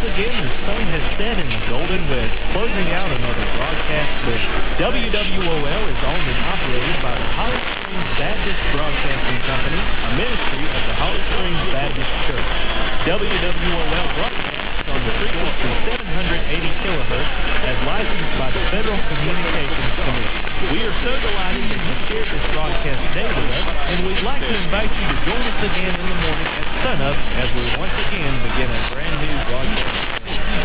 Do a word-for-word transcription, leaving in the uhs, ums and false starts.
again, the sun has set in the Golden West, closing out another broadcast week. W W O L is owned and operated by the Holly Springs Baptist Broadcasting Company, a ministry of the Holly Springs Baptist Church. W W O L broadcasts on the frequency seven hundred eighty kilohertz as licensed by the Federal Communications Commission. We are so delighted that you shared this broadcast today with us, and we'd like to invite you to join us again in the morning at sunup as we once again begin a brand new broadcast.